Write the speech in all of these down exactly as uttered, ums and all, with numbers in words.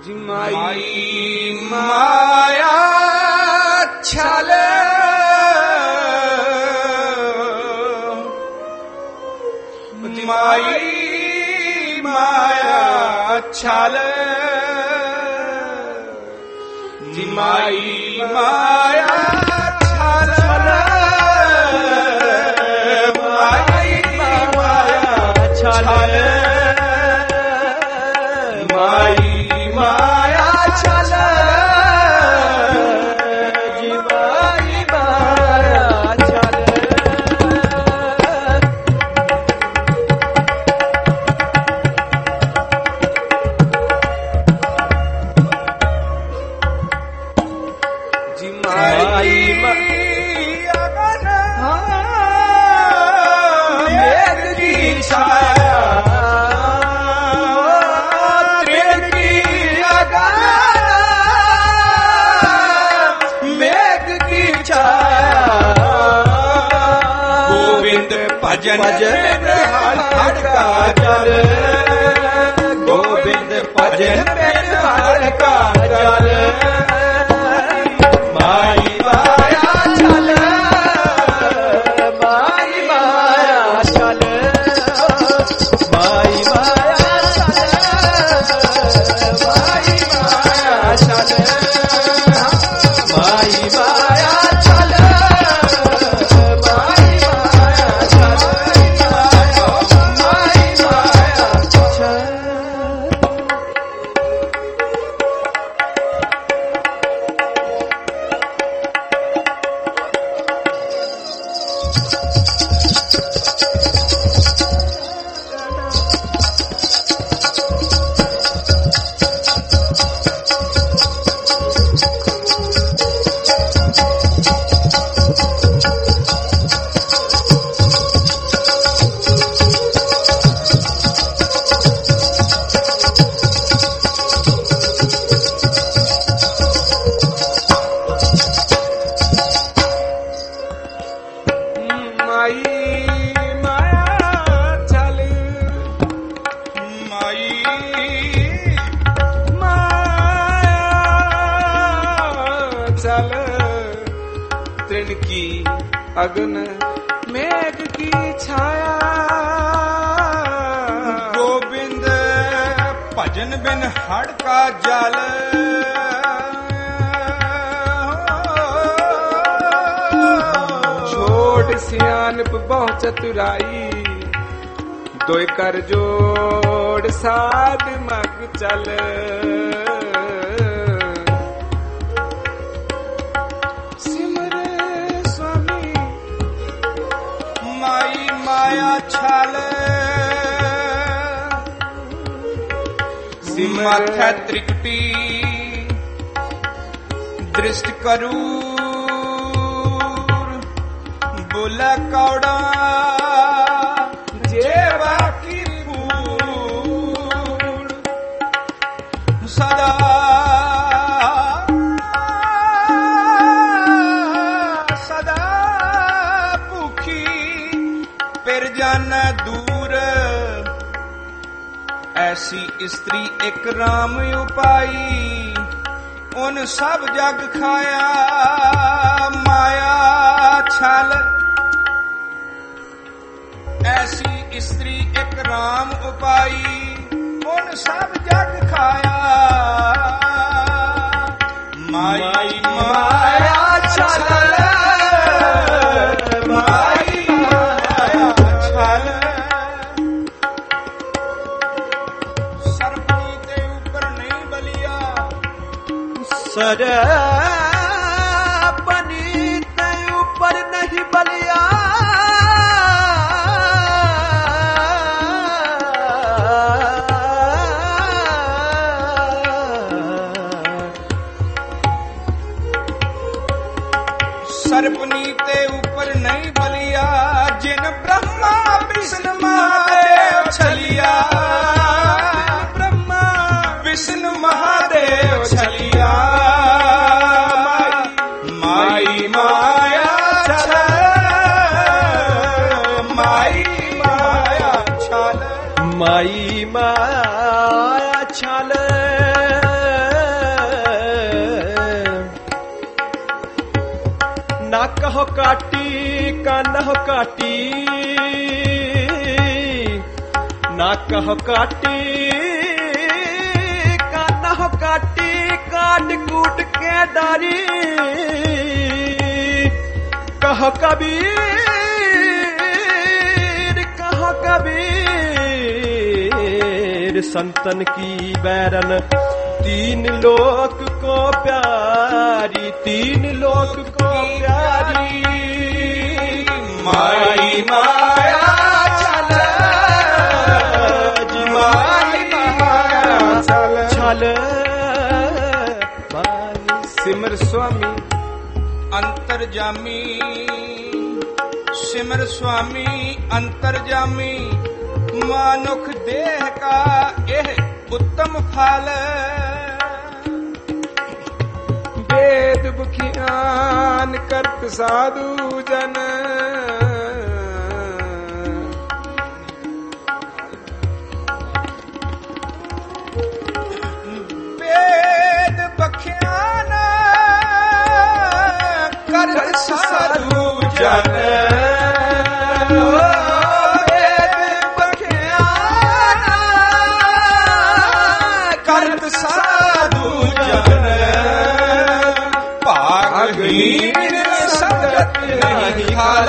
माई माया छल माई माया छल माई माया छल माई माया छल माई माया छल जी माई माया छल जी माई अगन मेघ की छाया भजन भजन हर का जल गोविंद भजन हर का जल माई माया चल माई माया चल माई माया चल माई माया चल माई माया चल तृण की अग्न मेघ की छाया गोविंद भजन बिन हड़ का जल छोड़ सियानप बहु चतुराई दोय कर जोड़ साध मग चल माया छल सिमथ त्रिकुटी दृष्ट करूर बोला कौड़ा जेवा की फूल सदा सदा भूखी फिर जाना दूर ऐसी स्त्री एक राम उपाई उन सब जग खाया माया छल ऐसी स्त्री एक राम उपाई उन सब जग खाया माई माया छल माई माया छल सरपनी के ऊपर नहीं बलिया सरपनी के ऊपर नहीं बलिया सरपनी के ऊपर नहीं बलिया जिन ब्रह्मा विष्णु महादेव छलिया ब्रह्मा विष्णु महादेव छलिया माई माया छल माई माया छल माई माया छल हो काटी कान हो काटी नाक हो काटी कान हो काटी काट कूट के डारी कहो कबीर कहो कबीर संतन की बैरन तीन लोक को प्यारी तीन लोक को प्यारी माई माया चल जी माई माया चल चल सिमर स्वामी अंतरजामी सिमर स्वामी अंतरजामी मानुख देह का यह उत्तम फल वेद बुखियान करत साधु जन वेद बखियान करत साधु जन वेद बखियान करत साधु जन पागहीन सजत नहीं खाल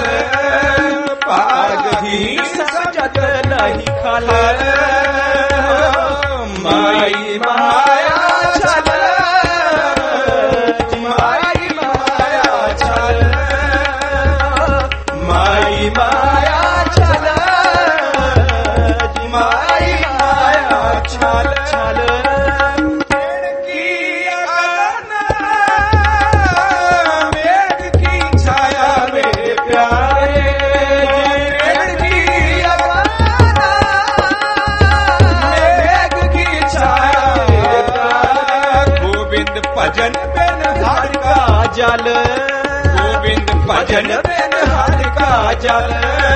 पागहीन सजत नहीं खाल माई माया चल माई माया चल माई माया चल माई माया चल चल भजन बिन हर का जल गोविंद भजन बिन हर का जल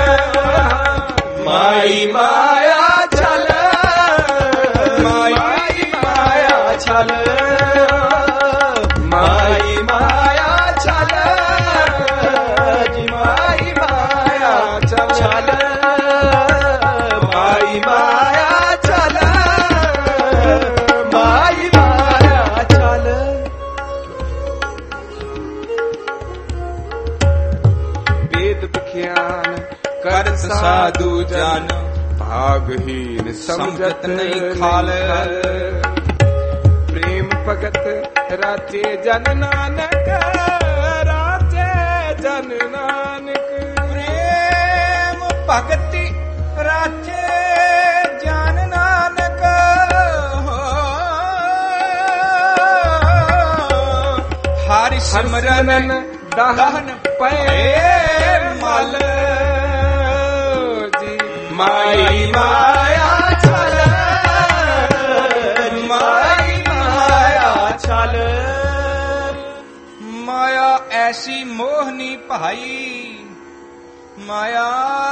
माई माया चल माई माया चल माई माया चल माई माया चल चल माई माया चल माई माया चल करत साधु जन भागहीन समझत नहीं खाल प्रेम भगत राचे जन नानक राचे जन नानक प्रेम भगति राचे जन नानक हरि सिमरन दहन पे मल माई माया चल माई माया चल माया ऐसी मोहनी भाई माया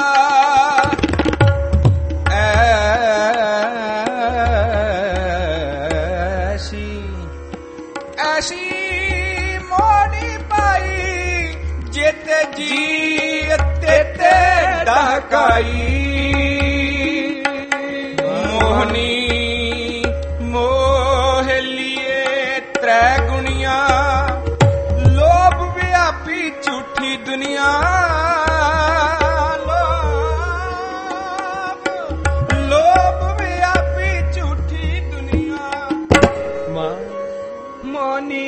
ऐसी ऐसी मोहनी भाई जेते जी तेते डकाई मोहनी मोह लिए त्रै गुणिया लोभ व्यापी झूठी दुनिया लोभ लोभ व्यापी झूठी दुनिया मोनी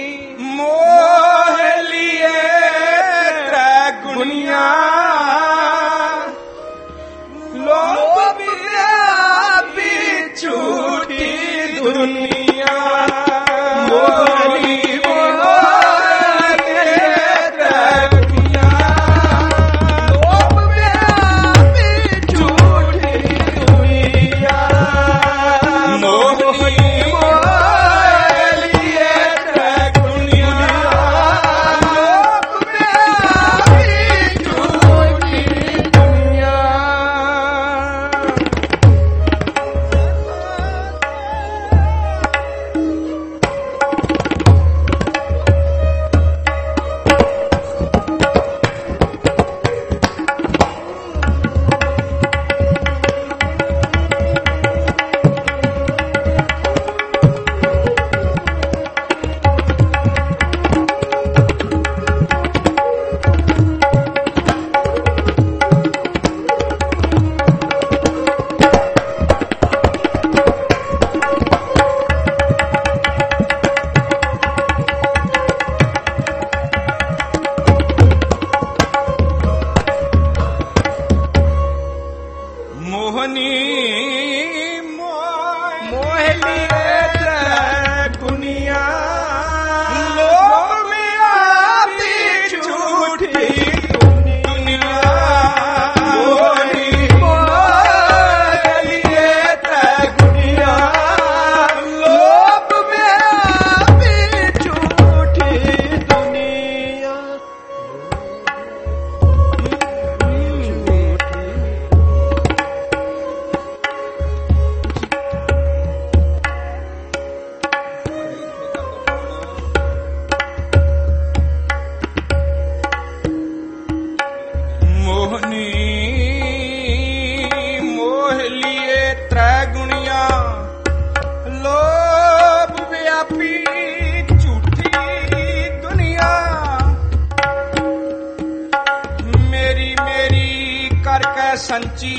मोह लिए त्रै गुणिया लोभ व्यापी झूठी दुनिया मोहनी मोहनी मोह लिए गुनिया लोभ में आती झूठी दुनिया मोहनी मोह लिए गुनिया लोभ में आती झूठी दुनिया मोहनी मोह लिए त्रैगुणिया लोभ व्यापी झूठी दुनिया मेरी मेरी करके संची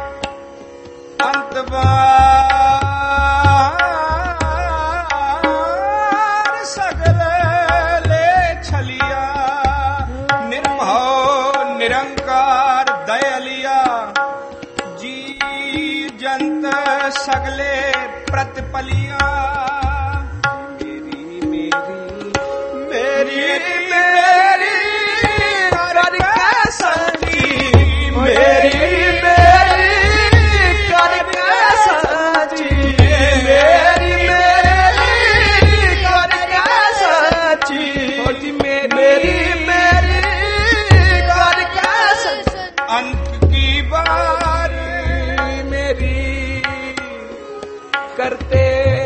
अंतबार सगल ले छलिया निर्मोह निरंकार दयलिया जी जंत सगले प्रतिपलिया मेरी मेरी मेरी करके संची मेरी मेरी करके संची मेरी मेरी करके संची मेरी मेरी करके संची अंत की बार मेरी करते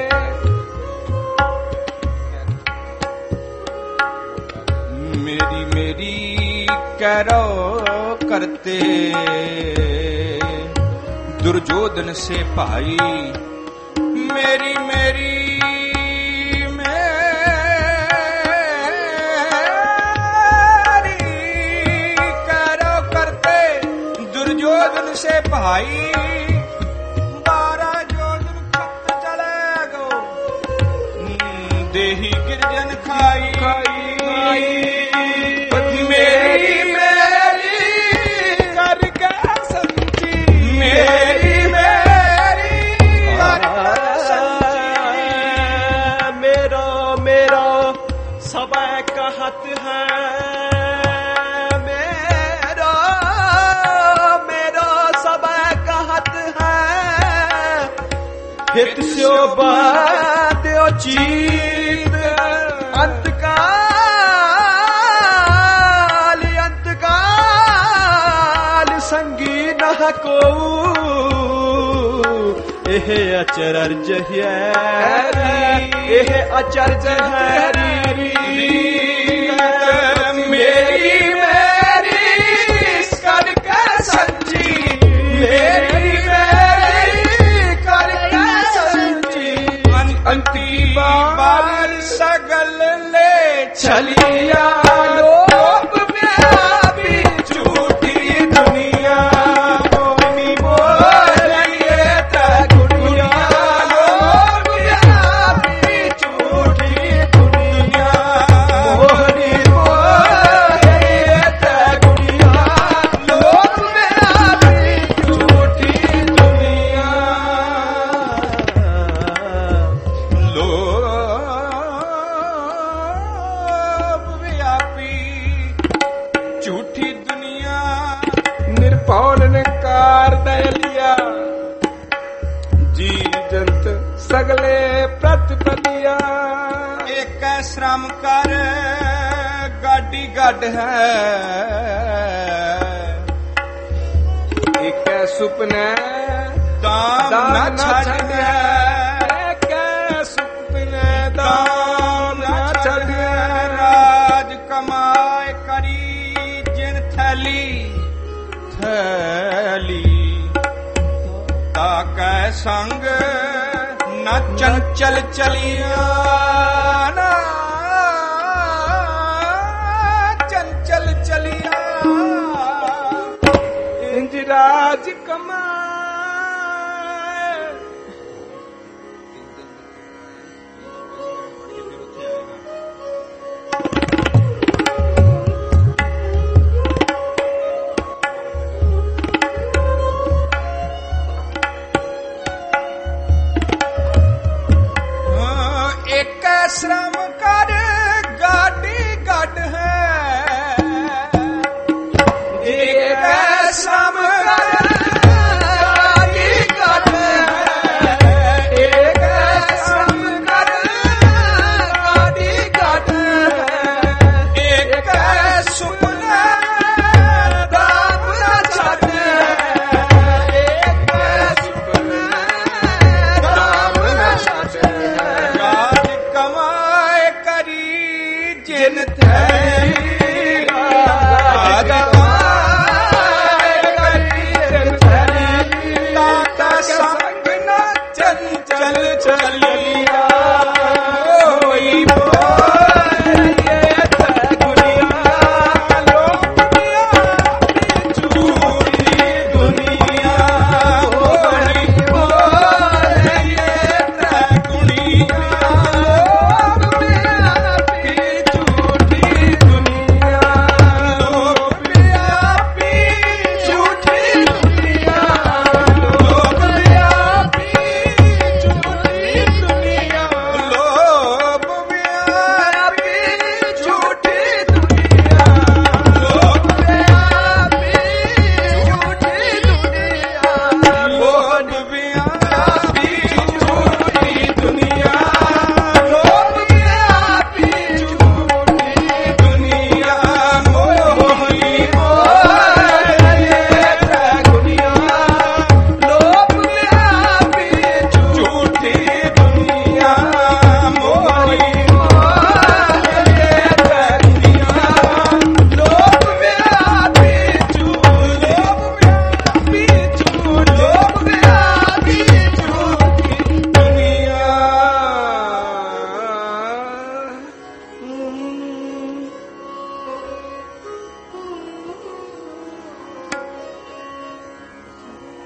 मेरी मेरी करो करते दुर्योधन से भाई मेरी मेरी मेरी करो करते दुर्योधन से भाई बारह योजन खत चले गो देही गिरजन खाई मेरी मेरी करके संची मेरी मेरी करके संची मेरो मेरो सब कहत है मेरो मेरो सब कहत है हित से बात चीत अंतकाल अंतकाल संगी न को एह अचरज है एह अचरज है मेरी मेरी करके संची मेरी मेरी करके संची अंती बार सगल ले छलिया लोभ व्यापी झूठी दुनिया मोहनी मोह लिए गुनिया लोभ व्यापी झूठी दुनिया मोहनी मोह लिए गुनिया लोभ व्यापी झूठी दुनिया लोभ व्यापी झूठी दुनिया निरपौन निकार दयलिया जी जंत सगले प्रतिपदिया एक श्रम कर गाडी गड है एक सुपने दाम न छड़ एक सुपने दाम न छड़ राज कमाए करी जिन थैली थैली ताकै संग न चंचल चलिया ना चंचल चलिया इंज राज कमा